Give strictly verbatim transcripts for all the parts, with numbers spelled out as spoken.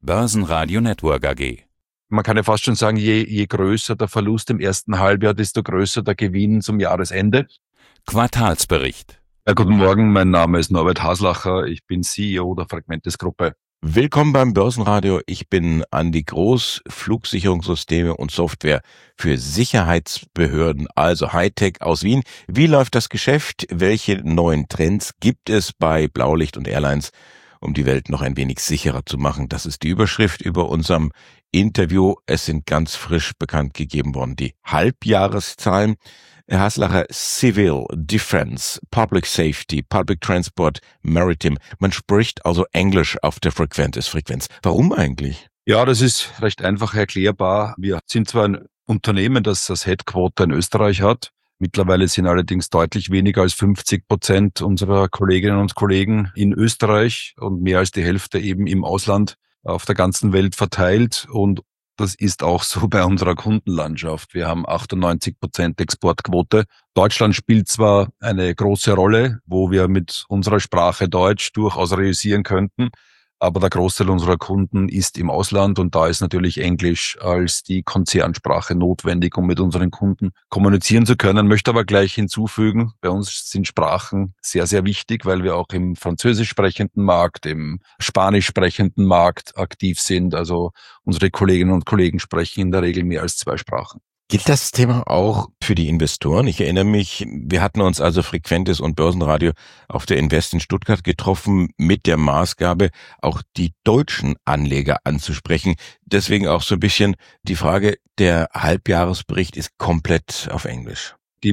Börsenradio Network A G. Man kann ja fast schon sagen, je, je größer der Verlust im ersten Halbjahr, desto größer der Gewinn zum Jahresende. Quartalsbericht. Ja, guten Morgen, mein Name ist Norbert Haslacher, ich bin C E O der Fragmentis Gruppe. Willkommen beim Börsenradio. Ich bin Andi Groß, Flugsicherungssysteme und Software für Sicherheitsbehörden, also Hightech aus Wien. Wie läuft das Geschäft? Welche neuen Trends gibt es bei Blaulicht und Airlines, um die Welt noch ein wenig sicherer zu machen? Das ist die Überschrift über unserem Interview. Es sind ganz frisch bekannt gegeben worden die Halbjahreszahlen. Herr Haslacher, Civil, Defense, Public Safety, Public Transport, Maritime. Man spricht also Englisch auf der Frequentis-Frequenz. Warum eigentlich? Ja, das ist recht einfach erklärbar. Wir sind zwar ein Unternehmen, das das Headquarter in Österreich hat. Mittlerweile sind allerdings deutlich weniger als fünfzig Prozent unserer Kolleginnen und Kollegen in Österreich und mehr als die Hälfte eben im Ausland auf der ganzen Welt verteilt. Und das ist auch so bei unserer Kundenlandschaft. Wir haben achtundneunzig Prozent Exportquote. Deutschland spielt zwar eine große Rolle, wo wir mit unserer Sprache Deutsch durchaus realisieren könnten, aber der Großteil unserer Kunden ist im Ausland und da ist natürlich Englisch als die Konzernsprache notwendig, um mit unseren Kunden kommunizieren zu können. Ich möchte aber gleich hinzufügen, bei uns sind Sprachen sehr, sehr wichtig, weil wir auch im französisch sprechenden Markt, im spanisch sprechenden Markt aktiv sind. Also unsere Kolleginnen und Kollegen sprechen in der Regel mehr als zwei Sprachen. Gilt das Thema auch für die Investoren? Ich erinnere mich, wir hatten uns also Frequentis und Börsenradio auf der Invest in Stuttgart getroffen mit der Maßgabe, auch die deutschen Anleger anzusprechen. Deswegen auch so ein bisschen die Frage, der Halbjahresbericht ist komplett auf Englisch. Die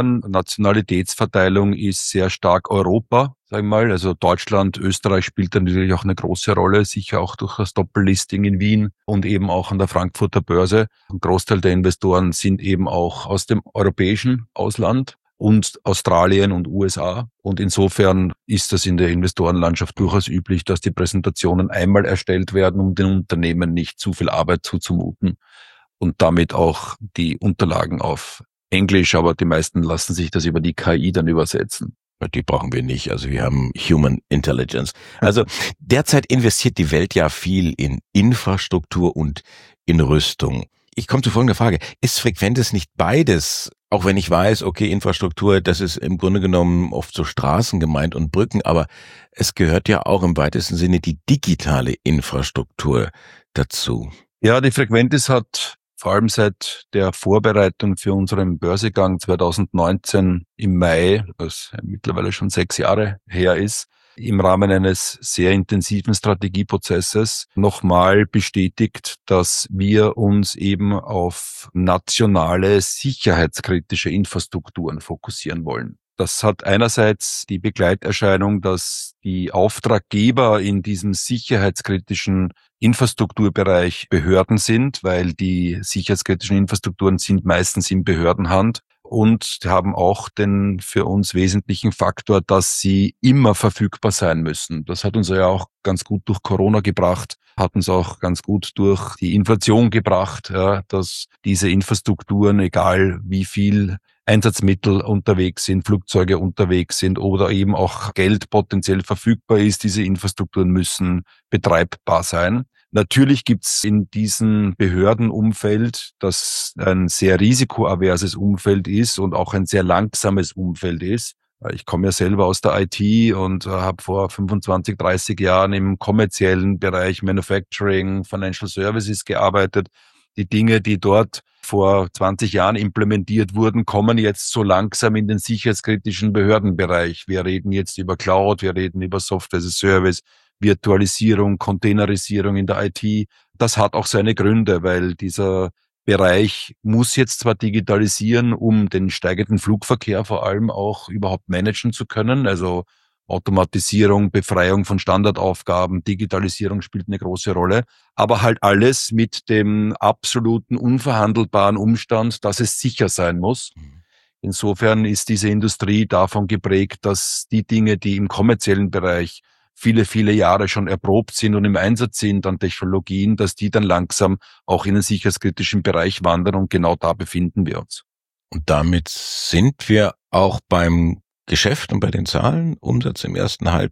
Investoren-Nationalitätsverteilung ist sehr stark Europa, sag ich mal. Also Deutschland, Österreich spielt da natürlich auch eine große Rolle, sicher auch durch das Doppellisting in Wien und eben auch an der Frankfurter Börse. Ein Großteil der Investoren sind eben auch aus dem europäischen Ausland und Australien und U S A. Und insofern ist das in der Investorenlandschaft durchaus üblich, dass die Präsentationen einmal erstellt werden, um den Unternehmen nicht zu viel Arbeit zuzumuten und damit auch die Unterlagen auf Englisch, aber die meisten lassen sich das über die K I dann übersetzen. Die brauchen wir nicht, also wir haben Human Intelligence. Also derzeit investiert die Welt ja viel in Infrastruktur und in Rüstung. Ich komme zu folgender Frage. Ist Frequentis nicht beides? Auch wenn ich weiß, okay, Infrastruktur, das ist im Grunde genommen oft so Straßen gemeint und Brücken, aber es gehört ja auch im weitesten Sinne die digitale Infrastruktur dazu. Ja, die Frequentis hat vor allem seit der Vorbereitung für unseren Börsegang zweitausendneunzehn im Mai, was mittlerweile schon sechs Jahre her ist, im Rahmen eines sehr intensiven Strategieprozesses nochmal bestätigt, dass wir uns eben auf nationale sicherheitskritische Infrastrukturen fokussieren wollen. Das hat einerseits die Begleiterscheinung, dass die Auftraggeber in diesem sicherheitskritischen Infrastrukturbereich Behörden sind, weil die sicherheitskritischen Infrastrukturen sind meistens in Behördenhand und haben auch den für uns wesentlichen Faktor, dass sie immer verfügbar sein müssen. Das hat uns ja auch ganz gut durch Corona gebracht, hat uns auch ganz gut durch die Inflation gebracht, ja, dass diese Infrastrukturen, egal wie viel Einsatzmittel unterwegs sind, Flugzeuge unterwegs sind oder eben auch Geld potenziell verfügbar ist, diese Infrastrukturen müssen betreibbar sein. Natürlich gibt's in diesem Behördenumfeld, das ein sehr risikoaverses Umfeld ist und auch ein sehr langsames Umfeld ist. Ich komme ja selber aus der I T und habe vor fünfundzwanzig, dreißig Jahren im kommerziellen Bereich Manufacturing, Financial Services gearbeitet. Die Dinge, die dort vor zwanzig Jahren implementiert wurden, kommen jetzt so langsam in den sicherheitskritischen Behördenbereich. Wir reden jetzt über Cloud, wir reden über Software as a Service, Virtualisierung, Containerisierung in der I T. Das hat auch seine Gründe, weil dieser Bereich muss jetzt zwar digitalisieren, um den steigenden Flugverkehr vor allem auch überhaupt managen zu können. Also Automatisierung, Befreiung von Standardaufgaben, Digitalisierung spielt eine große Rolle. Aber halt alles mit dem absoluten unverhandelbaren Umstand, dass es sicher sein muss. Insofern ist diese Industrie davon geprägt, dass die Dinge, die im kommerziellen Bereich viele, viele Jahre schon erprobt sind und im Einsatz sind an Technologien, dass die dann langsam auch in den sicherheitskritischen Bereich wandern und genau da befinden wir uns. Und damit sind wir auch beim Geschäft und bei den Zahlen. Umsatz im ersten Halbjahr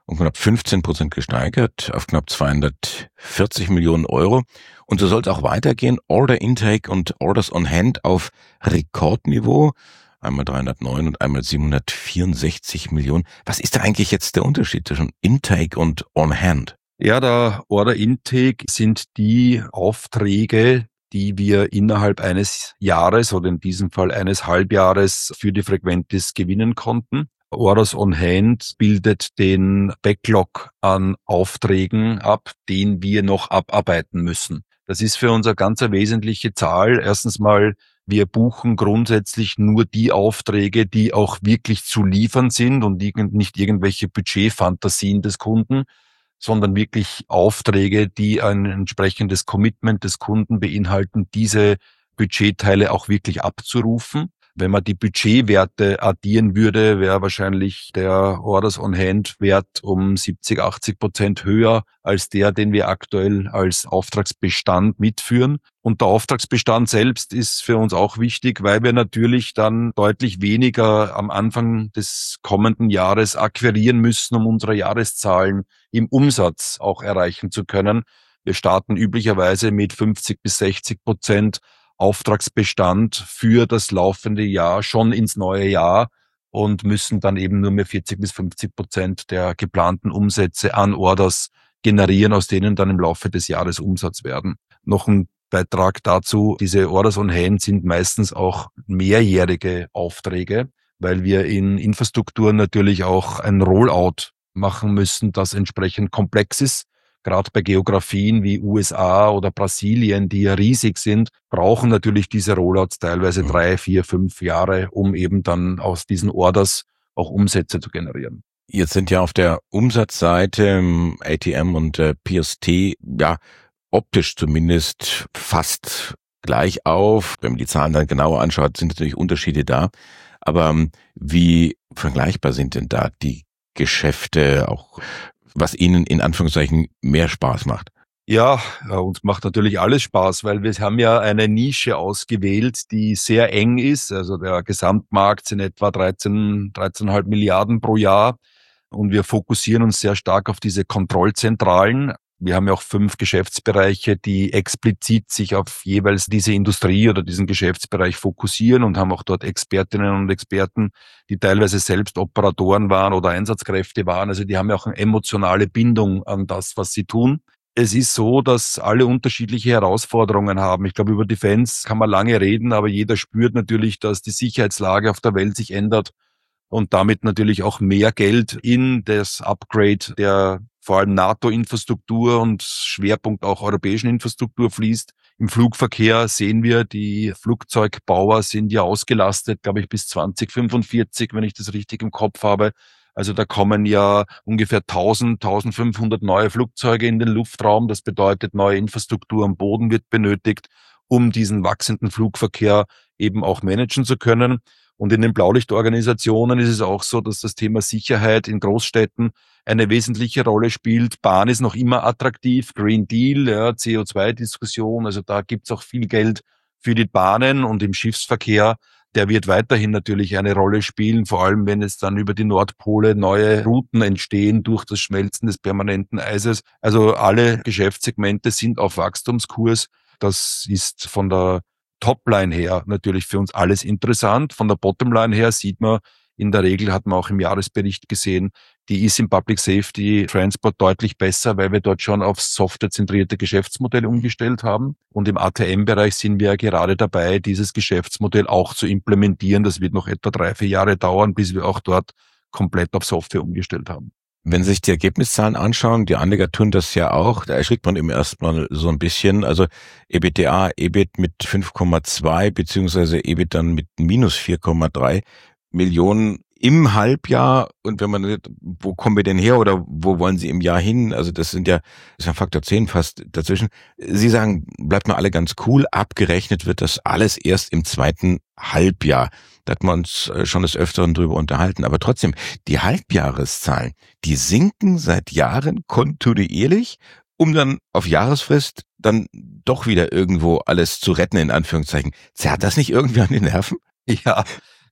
um knapp fünfzehn Prozent gesteigert auf knapp zweihundertvierzig Millionen Euro. Und so soll es auch weitergehen. Order Intake und Orders on Hand auf Rekordniveau. Einmal dreihundertneun und einmal siebenhundertvierundsechzig Millionen. Was ist da eigentlich jetzt der Unterschied zwischen Intake und on Hand? Ja, der Order Intake sind die Aufträge, die wir innerhalb eines Jahres oder in diesem Fall eines Halbjahres für die Frequentis gewinnen konnten. Orders on Hand bildet den Backlog an Aufträgen ab, den wir noch abarbeiten müssen. Das ist für uns eine ganz wesentliche Zahl. Erstens mal, wir buchen grundsätzlich nur die Aufträge, die auch wirklich zu liefern sind und nicht irgendwelche Budgetfantasien des Kunden, sondern wirklich Aufträge, die ein entsprechendes Commitment des Kunden beinhalten, diese Budgetteile auch wirklich abzurufen. Wenn man die Budgetwerte addieren würde, wäre wahrscheinlich der Orders on Hand Wert um siebzig, achtzig Prozent höher als der, den wir aktuell als Auftragsbestand mitführen. Und der Auftragsbestand selbst ist für uns auch wichtig, weil wir natürlich dann deutlich weniger am Anfang des kommenden Jahres akquirieren müssen, um unsere Jahreszahlen im Umsatz auch erreichen zu können. Wir starten üblicherweise mit fünfzig bis sechzig Prozent Auftragsbestand für das laufende Jahr schon ins neue Jahr und müssen dann eben nur mehr vierzig bis fünfzig Prozent der geplanten Umsätze an Orders generieren, aus denen dann im Laufe des Jahres Umsatz werden. Noch ein Beitrag dazu, diese Orders on Hand sind meistens auch mehrjährige Aufträge, weil wir in Infrastrukturen natürlich auch ein Rollout machen müssen, das entsprechend komplex ist. Gerade bei Geografien wie U S A oder Brasilien, die ja riesig sind, brauchen natürlich diese Rollouts teilweise drei, vier, fünf Jahre, um eben dann aus diesen Orders auch Umsätze zu generieren. Jetzt sind ja auf der Umsatzseite A T M und äh, P S T ja optisch zumindest fast gleich auf. Wenn man die Zahlen dann genauer anschaut, sind natürlich Unterschiede da. Aber ähm, wie vergleichbar sind denn da die Geschäfte, auch was Ihnen in Anführungszeichen mehr Spaß macht? Ja, uns macht natürlich alles Spaß, weil wir haben ja eine Nische ausgewählt, die sehr eng ist. Also der Gesamtmarkt sind etwa dreizehn, dreizehn Komma fünf Milliarden pro Jahr. Und wir fokussieren uns sehr stark auf diese Kontrollzentralen. Wir haben ja auch fünf Geschäftsbereiche, die explizit sich auf jeweils diese Industrie oder diesen Geschäftsbereich fokussieren und haben auch dort Expertinnen und Experten, die teilweise selbst Operatoren waren oder Einsatzkräfte waren. Also die haben ja auch eine emotionale Bindung an das, was sie tun. Es ist so, dass alle unterschiedliche Herausforderungen haben. Ich glaube, über Defense kann man lange reden, aber jeder spürt natürlich, dass die Sicherheitslage auf der Welt sich ändert und damit natürlich auch mehr Geld in das Upgrade der vor allem NATO-Infrastruktur und Schwerpunkt auch europäischen Infrastruktur fließt. Im Flugverkehr sehen wir, die Flugzeugbauer sind ja ausgelastet, glaube ich, bis zwanzig fünfundvierzig, wenn ich das richtig im Kopf habe. Also da kommen ja ungefähr tausend, eintausendfünfhundert neue Flugzeuge in den Luftraum. Das bedeutet, neue Infrastruktur am Boden wird benötigt, um diesen wachsenden Flugverkehr eben auch managen zu können. Und in den Blaulichtorganisationen ist es auch so, dass das Thema Sicherheit in Großstädten eine wesentliche Rolle spielt. Bahn ist noch immer attraktiv, Green Deal, ja, C O zwei Diskussion, also da gibt's auch viel Geld für die Bahnen und im Schiffsverkehr. Der wird weiterhin natürlich eine Rolle spielen, vor allem wenn es dann über die Nordpole neue Routen entstehen durch das Schmelzen des permanenten Eises. Also alle Geschäftssegmente sind auf Wachstumskurs. Das ist von der Topline her natürlich für uns alles interessant. Von der Bottomline her sieht man, in der Regel hat man auch im Jahresbericht gesehen, die ist im Public Safety Transport deutlich besser, weil wir dort schon auf softwarezentrierte Geschäftsmodelle umgestellt haben. Und im A T M-Bereich sind wir gerade dabei, dieses Geschäftsmodell auch zu implementieren. Das wird noch etwa drei, vier Jahre dauern, bis wir auch dort komplett auf Software umgestellt haben. Wenn Sie sich die Ergebniszahlen anschauen, die Anleger tun das ja auch, da erschrickt man im ersten Mal so ein bisschen. Also EBITDA, E B I T mit fünf Komma zwei beziehungsweise E B I T dann mit minus vier Komma drei Millionen im Halbjahr. Und wenn man, wo kommen wir denn her oder wo wollen Sie im Jahr hin? Also das sind ja, das ist ja Faktor zehn fast dazwischen. Sie sagen, bleibt mal alle ganz cool. Abgerechnet wird das alles erst im zweiten Halbjahr. Da hat man uns schon des Öfteren drüber unterhalten. Aber trotzdem, die Halbjahreszahlen, die sinken seit Jahren kontinuierlich, um dann auf Jahresfrist dann doch wieder irgendwo alles zu retten, in Anführungszeichen. Zerrt das nicht irgendwie an die Nerven? Ja,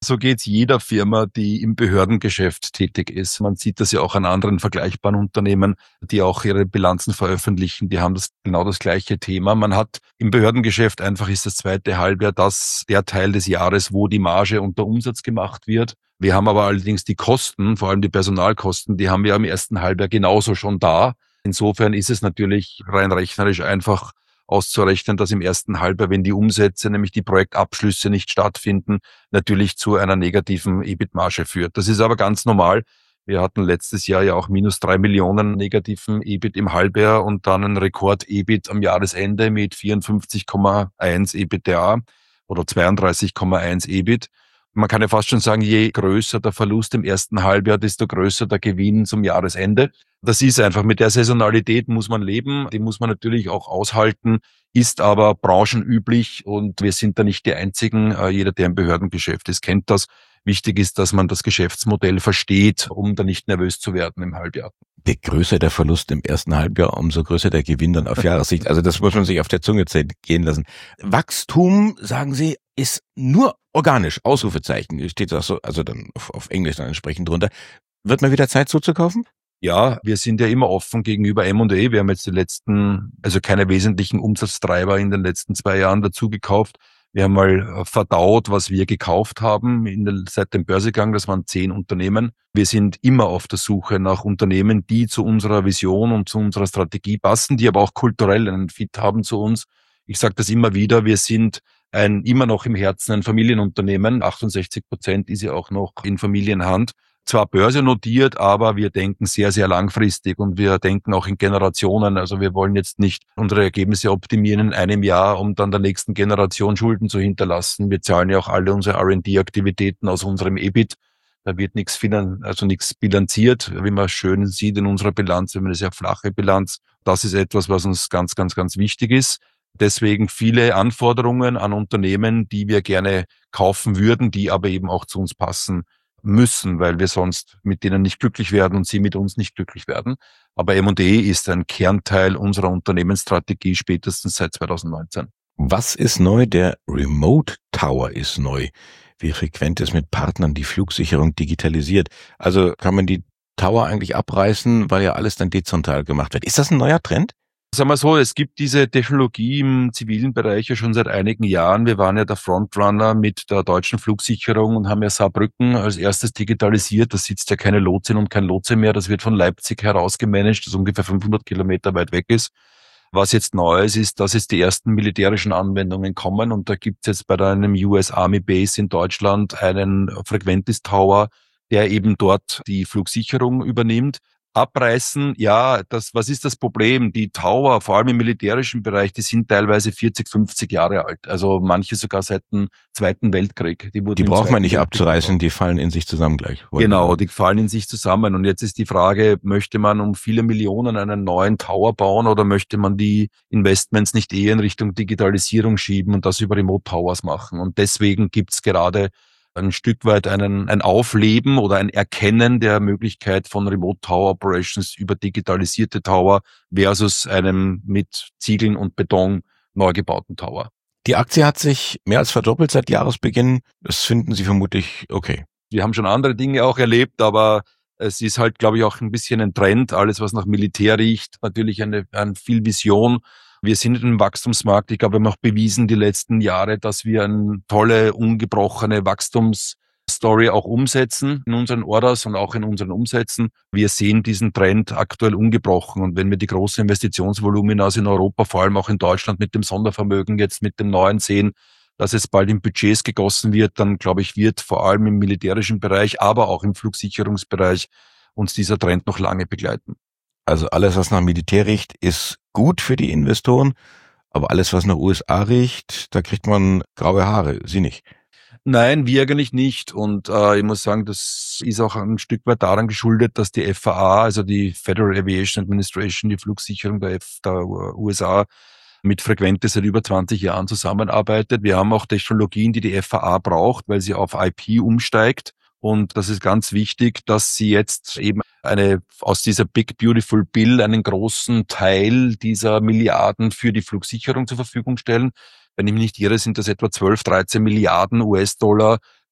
So geht's jeder Firma, die im Behördengeschäft tätig ist. Man sieht das ja auch an anderen vergleichbaren Unternehmen, die auch ihre Bilanzen veröffentlichen. Die haben das genau das gleiche Thema. Man hat im Behördengeschäft einfach ist das zweite Halbjahr das der Teil des Jahres, wo die Marge und der Umsatz gemacht wird. Wir haben aber allerdings die Kosten, vor allem die Personalkosten, die haben wir im ersten Halbjahr genauso schon da. Insofern ist es natürlich rein rechnerisch einfach auszurechnen, dass im ersten Halbjahr, wenn die Umsätze, nämlich die Projektabschlüsse nicht stattfinden, natürlich zu einer negativen E B I T-Marge führt. Das ist aber ganz normal. Wir hatten letztes Jahr ja auch minus drei Millionen negativen E B I T im Halbjahr und dann ein Rekord-E B I T am Jahresende mit vierundfünfzig Komma eins E B T A oder zweiunddreißig Komma eins E B I T. Man kann ja fast schon sagen, je größer der Verlust im ersten Halbjahr, desto größer der Gewinn zum Jahresende. Das ist einfach, mit der Saisonalität muss man leben, die muss man natürlich auch aushalten, ist aber branchenüblich und wir sind da nicht die Einzigen. Jeder, der im Behördengeschäft ist, kennt das. Wichtig ist, dass man das Geschäftsmodell versteht, um da nicht nervös zu werden im Halbjahr. Je größer der Verlust im ersten Halbjahr, umso größer der Gewinn dann auf Jahressicht. Also das muss man sich auf der Zunge gehen lassen. Wachstum, sagen Sie, ist nur organisch, Ausrufezeichen, steht das so, also dann auf, auf Englisch dann entsprechend drunter. Wird mal wieder Zeit zuzukaufen? Ja, wir sind ja immer offen gegenüber M und A. Wir haben jetzt die letzten, also keine wesentlichen Umsatztreiber in den letzten zwei Jahren dazu gekauft. Wir haben mal verdaut, was wir gekauft haben in der, seit dem Börsegang. Das waren zehn Unternehmen. Wir sind immer auf der Suche nach Unternehmen, die zu unserer Vision und zu unserer Strategie passen, die aber auch kulturell einen Fit haben zu uns. Ich sage das immer wieder, wir sind ein immer noch im Herzen ein Familienunternehmen. achtundsechzig Prozent ist ja auch noch in Familienhand. Zwar börsennotiert, aber wir denken sehr, sehr langfristig und wir denken auch in Generationen. Also wir wollen jetzt nicht unsere Ergebnisse optimieren in einem Jahr, um dann der nächsten Generation Schulden zu hinterlassen. Wir zahlen ja auch alle unsere R und D-Aktivitäten aus unserem E B I T. Da wird nichts finan- also nichts bilanziert, wie man schön sieht in unserer Bilanz. Wir haben eine sehr flache Bilanz. Das ist etwas, was uns ganz, ganz, ganz wichtig ist. Deswegen viele Anforderungen an Unternehmen, die wir gerne kaufen würden, die aber eben auch zu uns passen müssen, weil wir sonst mit denen nicht glücklich werden und sie mit uns nicht glücklich werden. Aber M und A ist ein Kernteil unserer Unternehmensstrategie spätestens seit zweitausendneunzehn. Was ist neu? Der Remote Tower ist neu. Wie frequent ist mit Partnern die Flugsicherung digitalisiert? Also kann man die Tower eigentlich abreißen, weil ja alles dann dezentral gemacht wird. Ist das ein neuer Trend? Sagen wir so, es gibt diese Technologie im zivilen Bereich ja schon seit einigen Jahren. Wir waren ja der Frontrunner mit der deutschen Flugsicherung und haben ja Saarbrücken als erstes digitalisiert. Da sitzt ja keine Lotsin und kein Lotse mehr. Das wird von Leipzig heraus gemanagt, das ungefähr fünfhundert Kilometer weit weg ist. Was jetzt neu ist, ist, dass jetzt die ersten militärischen Anwendungen kommen und da gibt es jetzt bei einem U S Army Base in Deutschland einen Frequentis Tower, der eben dort die Flugsicherung übernimmt. Abreißen, ja, das, was ist das Problem? Die Tower, vor allem im militärischen Bereich, die sind teilweise vierzig, fünfzig Jahre alt. Also manche sogar seit dem Zweiten Weltkrieg. Die, die braucht man nicht abzureißen, die fallen in sich zusammen gleich. Genau, die fallen in sich zusammen. Und jetzt ist die Frage, möchte man um viele Millionen einen neuen Tower bauen oder möchte man die Investments nicht eher in Richtung Digitalisierung schieben und das über Remote Towers machen? Und deswegen gibt's gerade ein Stück weit einen, ein Aufleben oder ein Erkennen der Möglichkeit von Remote Tower Operations über digitalisierte Tower versus einem mit Ziegeln und Beton neu gebauten Tower. Die Aktie hat sich mehr als verdoppelt seit Jahresbeginn. Das finden Sie vermutlich okay. Wir haben schon andere Dinge auch erlebt, aber es ist halt, glaube ich, auch ein bisschen ein Trend. Alles, was nach Militär riecht, natürlich eine, eine viel Vision. Wir sind in einem Wachstumsmarkt. Ich glaube, wir haben auch bewiesen die letzten Jahre, dass wir eine tolle, ungebrochene Wachstumsstory auch umsetzen in unseren Orders und auch in unseren Umsätzen. Wir sehen diesen Trend aktuell ungebrochen. Und wenn wir die großen Investitionsvolumina in Europa, vor allem auch in Deutschland mit dem Sondervermögen jetzt mit dem neuen sehen, dass es bald in Budgets gegossen wird, dann glaube ich, wird vor allem im militärischen Bereich, aber auch im Flugsicherungsbereich uns dieser Trend noch lange begleiten. Also alles, was nach Militär riecht, ist gut für die Investoren, aber alles, was nach U S A riecht, da kriegt man graue Haare. Sie nicht? Nein, wir eigentlich nicht. Und äh, ich muss sagen, das ist auch ein Stück weit daran geschuldet, dass die F A A, also die Federal Aviation Administration, die Flugsicherung der, F- der U S A, mit Frequentis seit über zwanzig Jahren zusammenarbeitet. Wir haben auch Technologien, die die F A A braucht, weil sie auf I P umsteigt. Und das ist ganz wichtig, dass sie jetzt eben eine aus dieser Big Beautiful Bill einen großen Teil dieser Milliarden für die Flugsicherung zur Verfügung stellen. Wenn ich mich nicht irre, sind das etwa zwölf, dreizehn Milliarden U S-Dollar,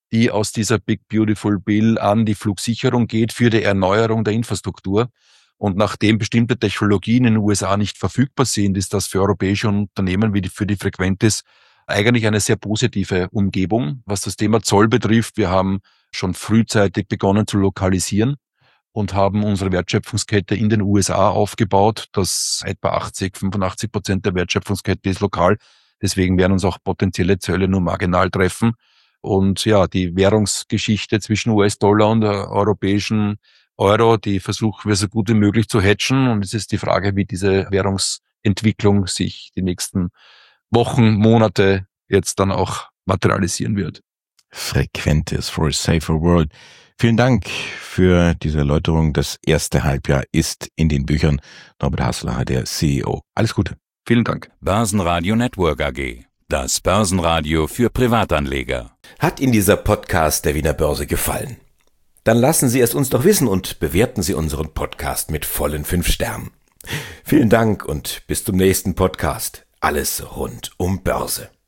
die aus dieser Big Beautiful Bill an die Flugsicherung geht für die Erneuerung der Infrastruktur. Und nachdem bestimmte Technologien in den U S A nicht verfügbar sind, ist das für europäische Unternehmen wie die, für die Frequentis eigentlich eine sehr positive Umgebung. Was das Thema Zoll betrifft, wir haben schon frühzeitig begonnen zu lokalisieren und haben unsere Wertschöpfungskette in den U S A aufgebaut. Das etwa achtzig, fünfundachtzig Prozent der Wertschöpfungskette ist lokal. Deswegen werden uns auch potenzielle Zölle nur marginal treffen. Und ja, die Währungsgeschichte zwischen U S-Dollar und der europäischen Euro, die versuchen wir so gut wie möglich zu hedgen. Und es ist die Frage, wie diese Währungsentwicklung sich die nächsten Wochen, Monate jetzt dann auch materialisieren wird. Frequentis for a safer world. Vielen Dank für diese Erläuterung. Das erste Halbjahr ist in den Büchern. Norbert Haslacher, der C E O. Alles Gute. Vielen Dank. Börsenradio Network A G. Das Börsenradio für Privatanleger. Hat Ihnen dieser Podcast der Wiener Börse gefallen? Dann lassen Sie es uns doch wissen und bewerten Sie unseren Podcast mit vollen fünf Sternen. Vielen Dank und bis zum nächsten Podcast. Alles rund um Börse.